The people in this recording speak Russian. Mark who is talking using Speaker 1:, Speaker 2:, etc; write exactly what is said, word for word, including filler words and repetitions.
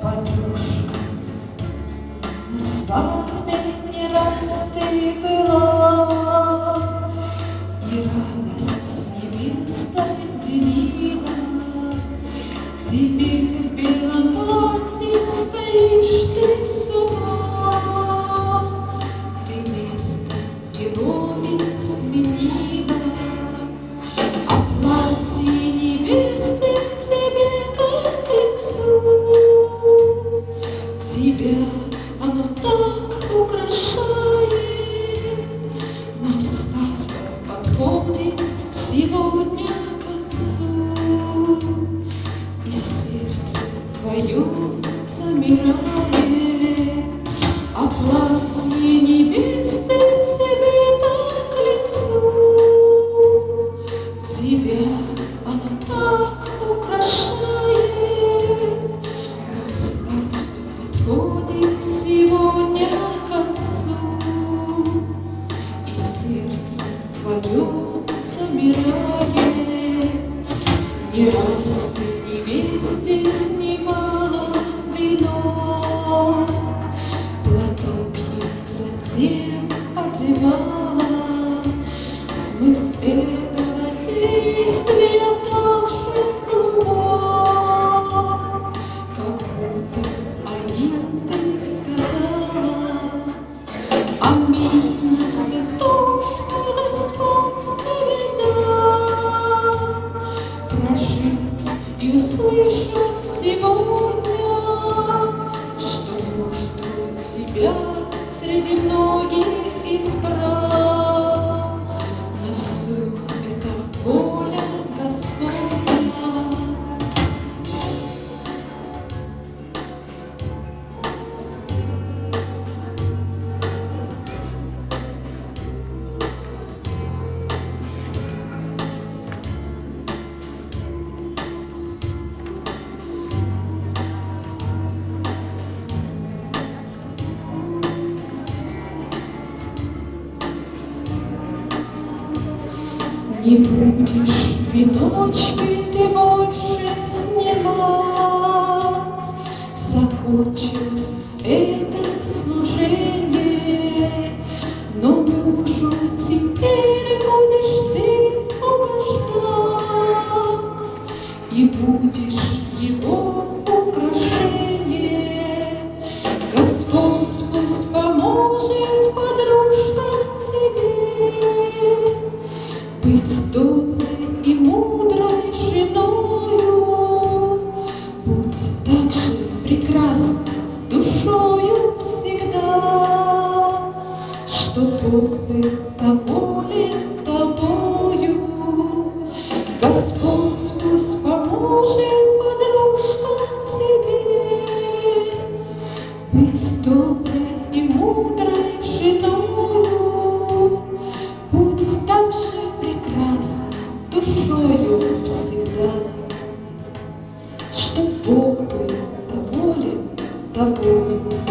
Speaker 1: подружка. На свадьбе не раз ты была, и радость невестой делила. Теперь в белом платье стоишь ты сама, ты место и роли сменила. А платье невесты тебе так к лицу, тебя оно так украшает. Но свадьба подходит сегодня к концу, и сердце твое замирает. А платье невесты тебе так к лицу, тебя оно так украшает. Но свадьба подходит сегодня к концу, и сердце твое замирает. Не раз ты невесте снимала венок, платок ей затем одевала. Смысл этого действия так же глубок, как будто они ты сказала. Аминь на все то, что Господь тебе дал, прожить и услышать сегодня, что муж твой тебя среди многих избрал. Но все это воля Господня. Не будешь веночки ты больше снимать, закончилось это служение. Но мужу теперь будешь ты угождать, и будешь его украшение. Господь пусть поможет, подружка, тебе быть доброй и мудрой женою. Будь так же прекрасна душою всегда, что Бог был доволен тобою. Господь пусть поможет, подружка, тебе быть доброй и мудрой женою. Будь так же прекрасна душою всегда, что Бог был доволен тобою.